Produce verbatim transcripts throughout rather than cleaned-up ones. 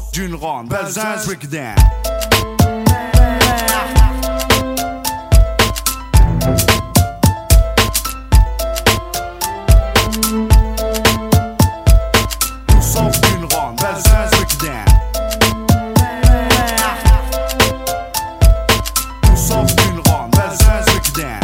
sort d'une ronde, Belzins breakdown. Nous sort d'une ronde, Belzins breakdown. Nous sort d'une ronde, Belzins breakdown.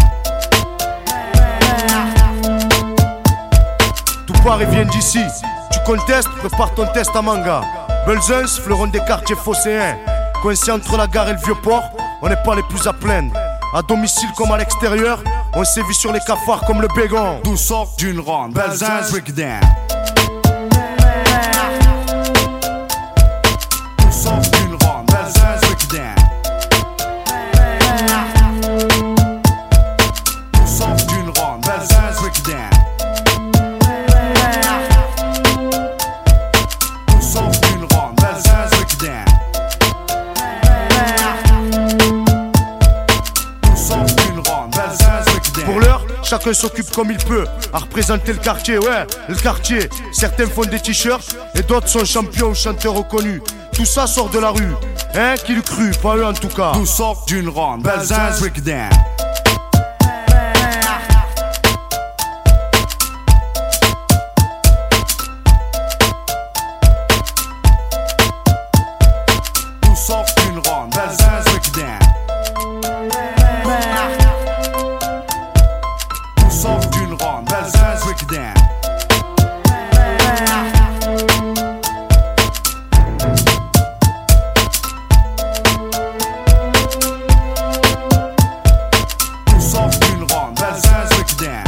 Tout Paris vient d'ici. Tu contestes, prépare ton test à manga. Belzins, fleuron des quartiers phocéens. Coincé entre la gare et le vieux port, on n'est pas les plus à plaindre. À domicile comme à l'extérieur, on sévit sur les cafards comme le bégon. D'où sort d'une ronde, Belzins breakdown. D'où sort d'une ronde, Belzins breakdown. D'où sort d'une ronde, Belzins breakdown. Pour l'heure, chacun s'occupe comme il peut à représenter le quartier, ouais, le quartier. Certains font des t-shirts et d'autres sont champions ou chanteurs reconnus. Tout ça sort de la rue, hein, qui le cru, pas eux en tout cas. D'où sort d'une ronde, Belzins breakdown. D'où sort d'une ronde, Belzins breakdown. Sort d'une ronde, Belzins breakdown. Nous sort d'une ronde, Belzins breakdown.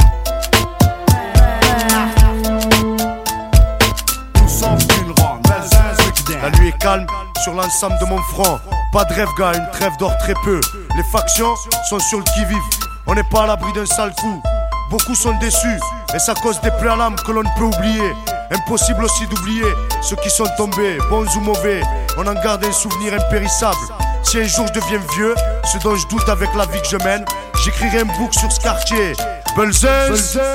Nous sort d'une ronde, Belzins breakdown. La nuit est calme sur l'ensemble de mon front. Pas de rêve gars, une trêve dort très peu. Les factions sont sur le qui-vive. On n'est pas à l'abri d'un sale coup. Beaucoup sont déçus, et ça cause des plaies à l'âme que l'on ne peut oublier. Impossible aussi d'oublier ceux qui sont tombés, bons ou mauvais. On en garde un souvenir impérissable. Si un jour je deviens vieux, ce dont je doute avec la vie que je mène, j'écrirai un book sur ce quartier. Belzins.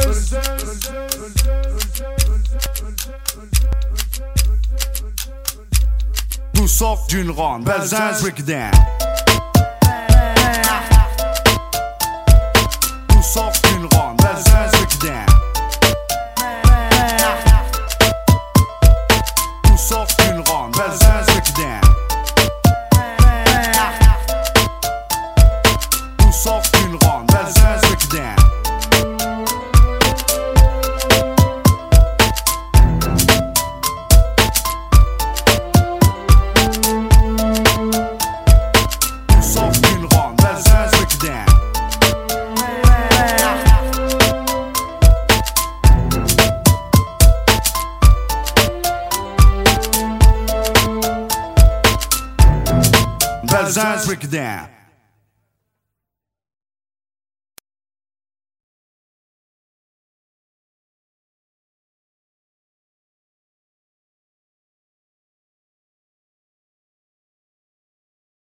D'où sort d'une ronde, Belzins breakdown. D'où sort d'une ronde, Belzins breakdown. D'où sort d'une ronde, Belzins breakdown. D'où sort d'une ronde, Belzins breakdown. D'où sort d'une ronde, Belzins breakdown. Belzins breakdown.